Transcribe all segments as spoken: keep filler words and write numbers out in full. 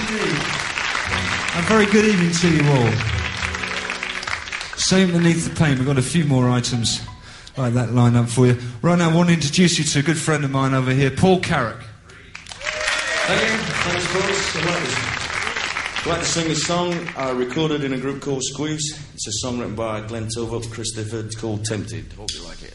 indeed. A very good evening to you all. Same beneath the pain. We've got a few more items like that lined up for you. Right now, I want to introduce you to a good friend of mine over here, Paul Carrick. Thank you. Thanks, folks. I'd like, to, I'd like to sing a song I recorded in a group called Squeeze. It's a song written by Glenn Tovok, Chris Difford. It's called Tempted. Hope you like it.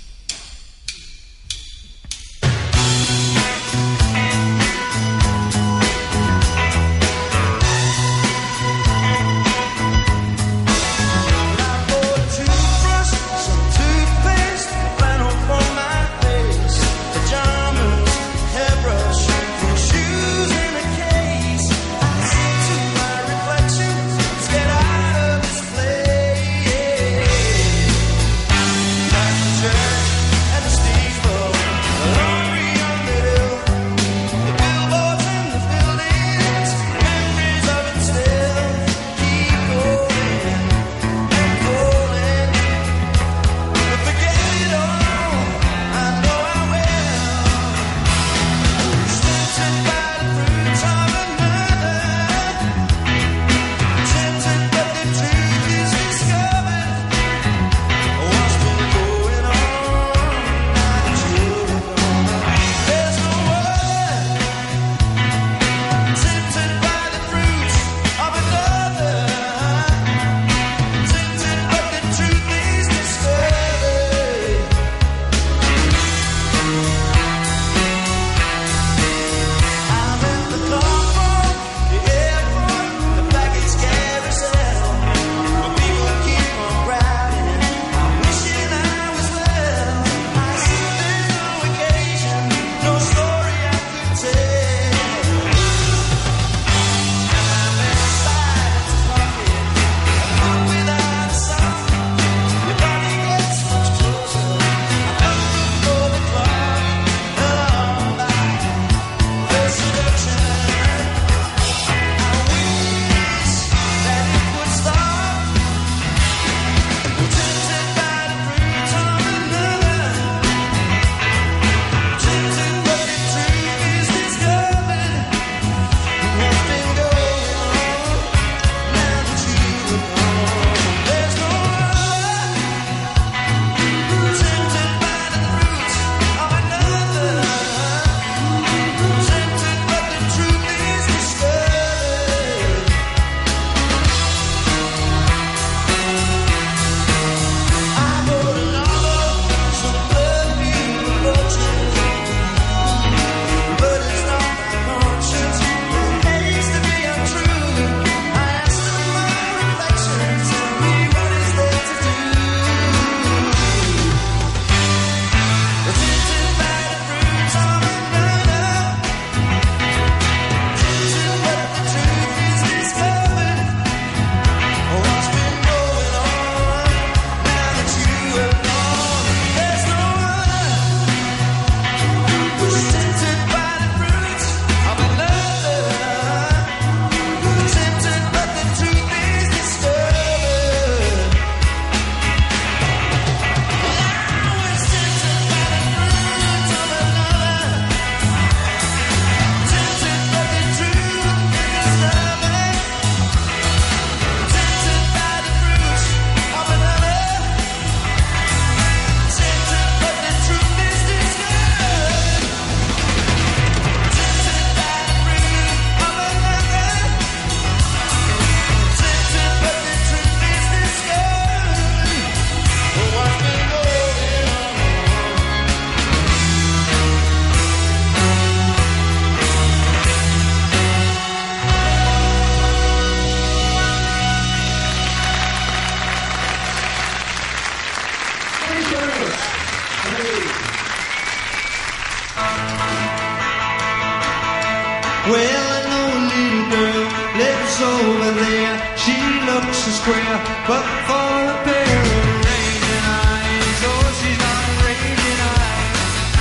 Well, I know a little girl lives over there. She looks a square, but for a pair of raging eyes, oh, she's got raging eyes.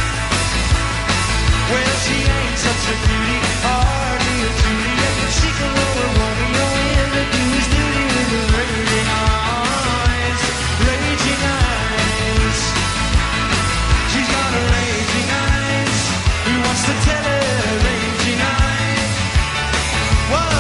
Well, she ain't such a beauty, hardly a Juliet, but she can roll a Romeo in to do his duty with his raging eyes, raging eyes. She's got a raging eyes. He wants to tell her raging eyes. Well,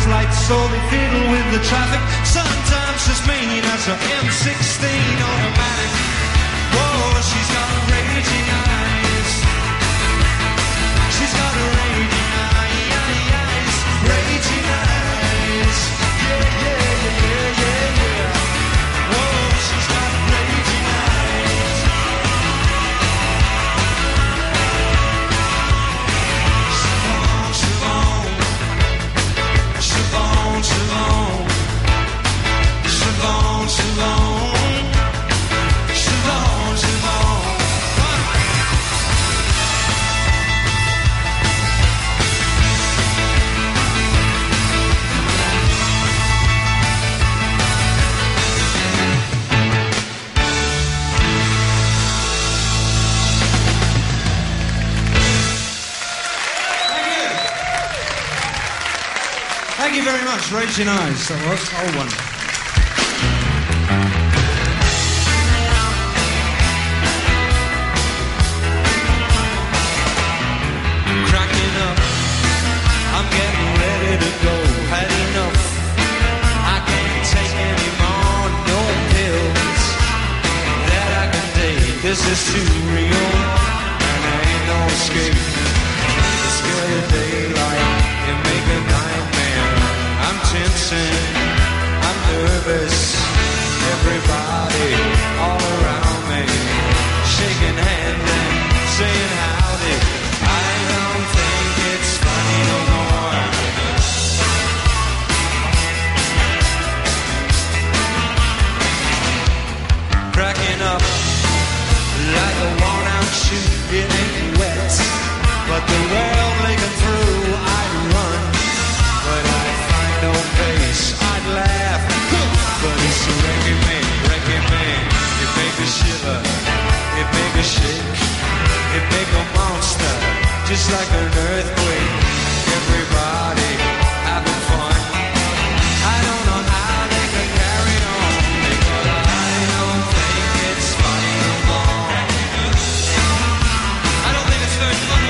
lights, so they fiddle with the traffic. Sometimes she's mean as her M sixteen automatic. Whoa, she's got raging eyes. She's got raging eyes, raging eyes. Yeah, yeah, yeah, yeah, yeah. Whoa, she's got raging eyes. Siobhan, Siobhan, Siobhan, Siobhan, Siobhan, Siobhan, Siobhan. Thank you very much, Raging Eyes. That was old one. Cracking up, I'm getting ready to go. Had enough, I can't take any more, no pills that I can take. This is too real, and there ain't no escape. The scary daylight, it make a nightmare. I'm tensing, I'm nervous. Everybody all around me, shaking hands and saying howdy. I don't think it's funny no more. Cracking up like a worn-out shoe. It ain't wet, but the world making through. I run, but I find no pace. I'd laugh, but it's wrecking me, wrecking me. It make me shiver, it make me shake, it make a monster, just like an earthquake. Everybody having fun. I don't know how they can carry on, because I don't think it's funny no more. I don't think it's very funny.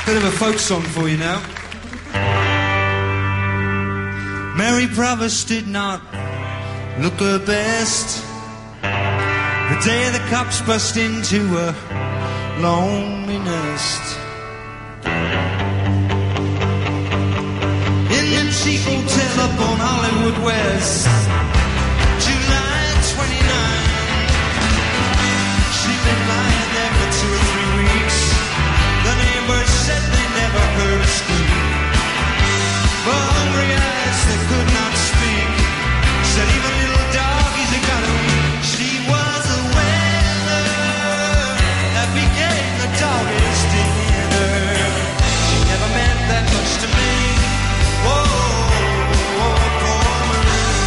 Bit of a folk song for you now. Mary Provost did not look her best the day the cops bust into her lonely nest. In the cheap hotel up on Hollywood West, July twenty-ninth, she'd been lying there for two or three weeks. The neighbors said they never heard her scream, but hungry eyes that could not speak said even little doggies had got to eat. She was a weather that became the doggies' dinner. She never meant that much to me. Whoa, poor Marie.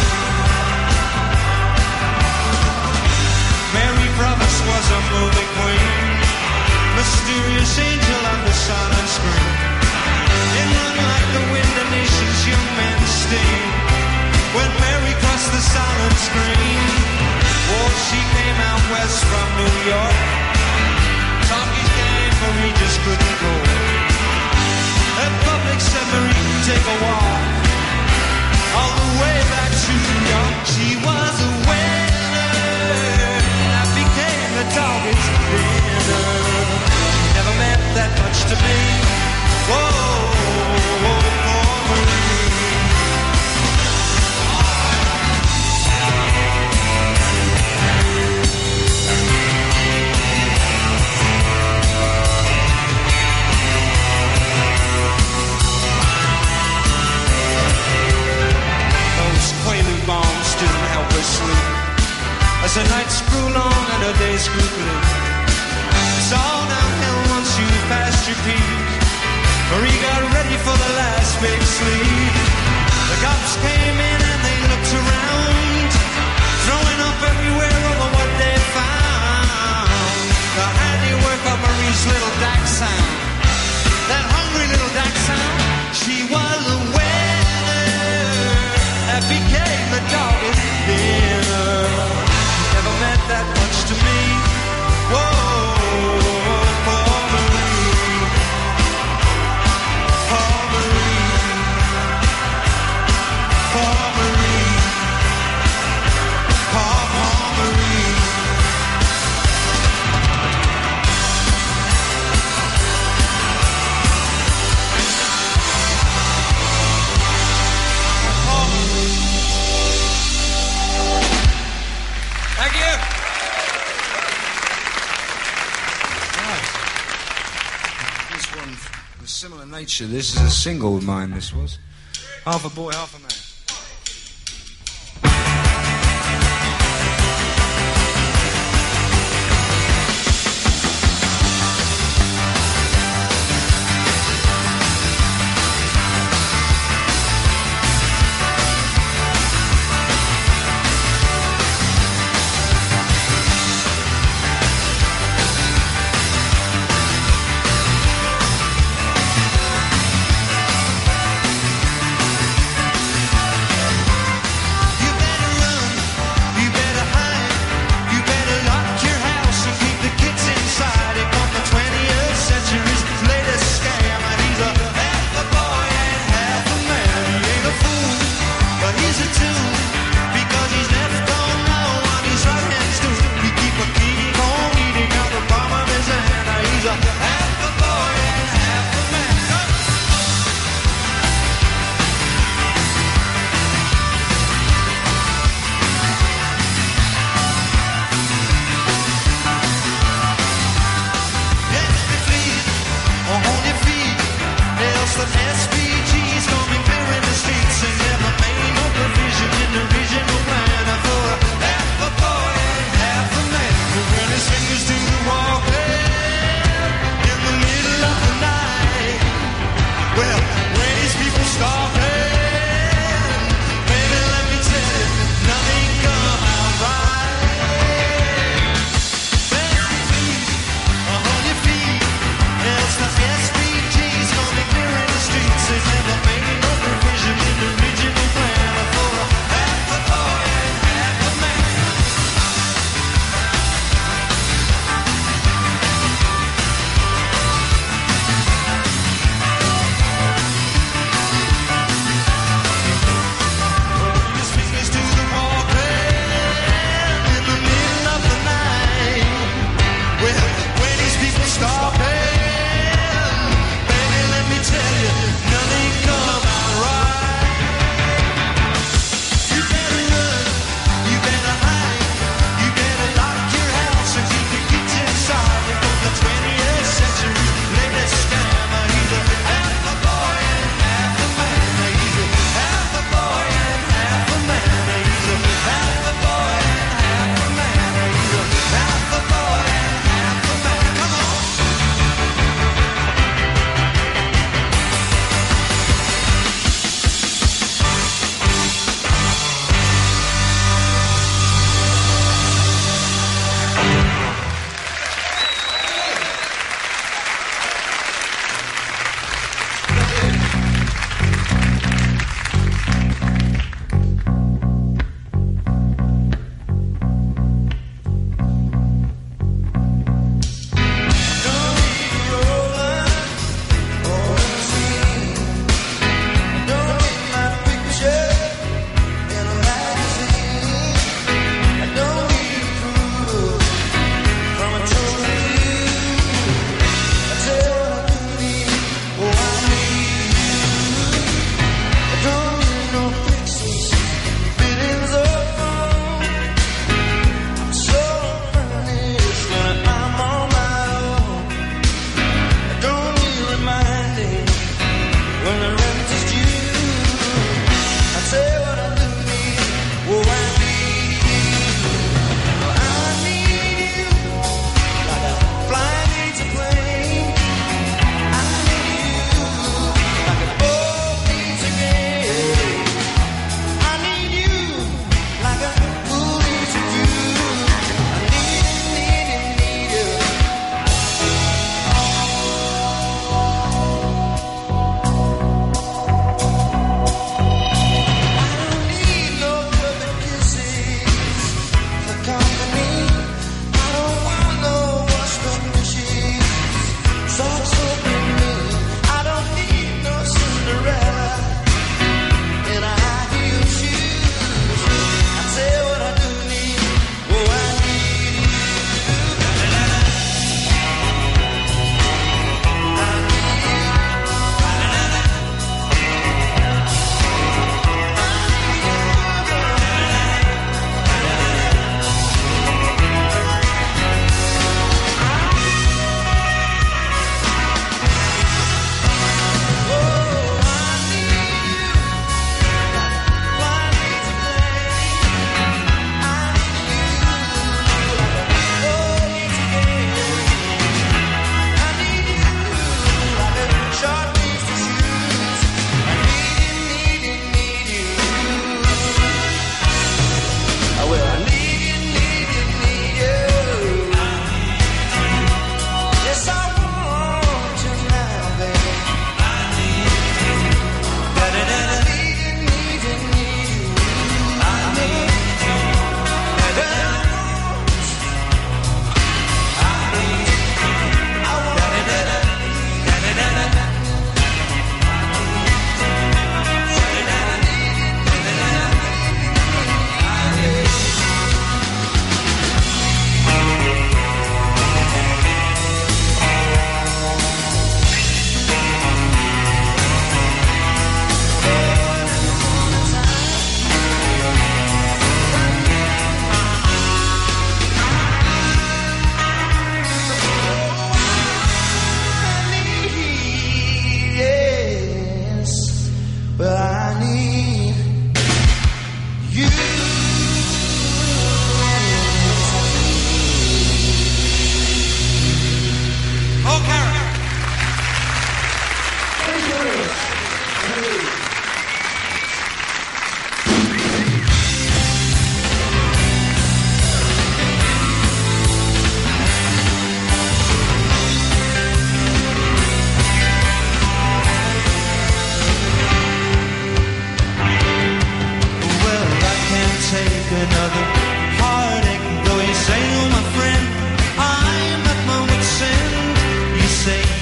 Mary Provost was a movie queen, mysterious angel on the silent screen. In run like the wind, the nation's young men steam. When Mary crossed the silent screen, oh, she came out west from New York. Talkies came, Marie just couldn't go. And public said Marie could take a walk all the way back to New York. She was a winner that became the doggies' dinner. She never meant that much to me. Whoa, whoa, poor Marie. Those Quaalude bombs didn't help her sleep as the nights grew long and her days grew bleak. It's all downhill once you passed your peak. Marie got ready for the last big sleep. The cops came in and they looked around, throwing up everywhere over what they found. The handiwork of Marie's little dachshund, that hungry little dachshund. She was a winner that became the doggies' dinner. She never meant that much to me. Whoa. Similar nature. This is a single of mine, this was. Half a boy, half a man.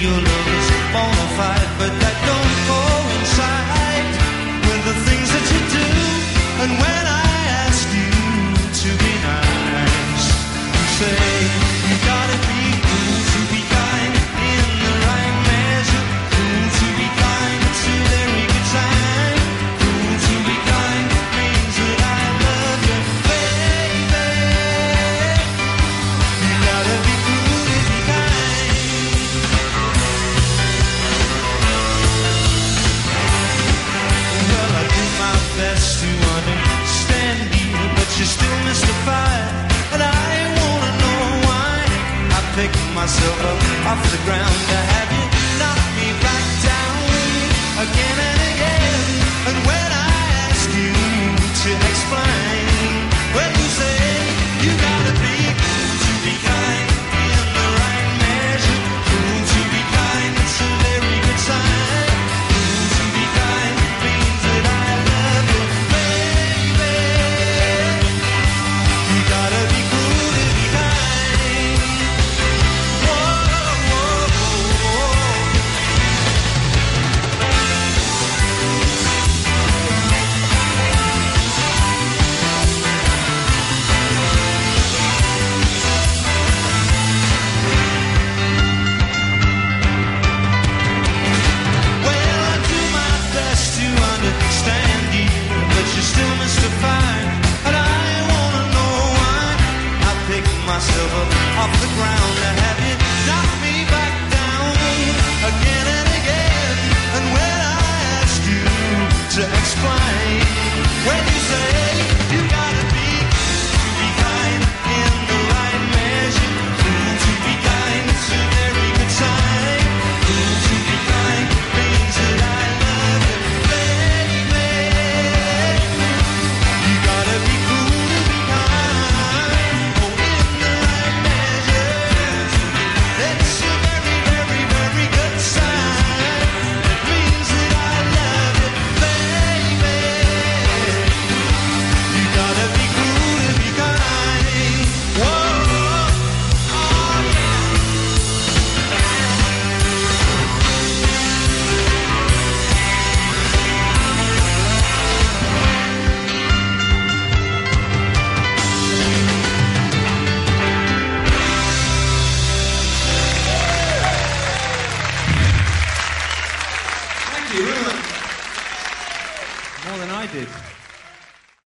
your love is bona fide, but that don't coincide with the things that you do. And when I ask you to be nice, you say you gotta be cool to be kind in the right measure. Cool to be kind, it's a very good sign. Cool to be kind means that I love you, baby. You gotta be cool to be kind. Well, I do my best to understand you, but you're still mystified, and I wanna know why. I pick myself up off the ground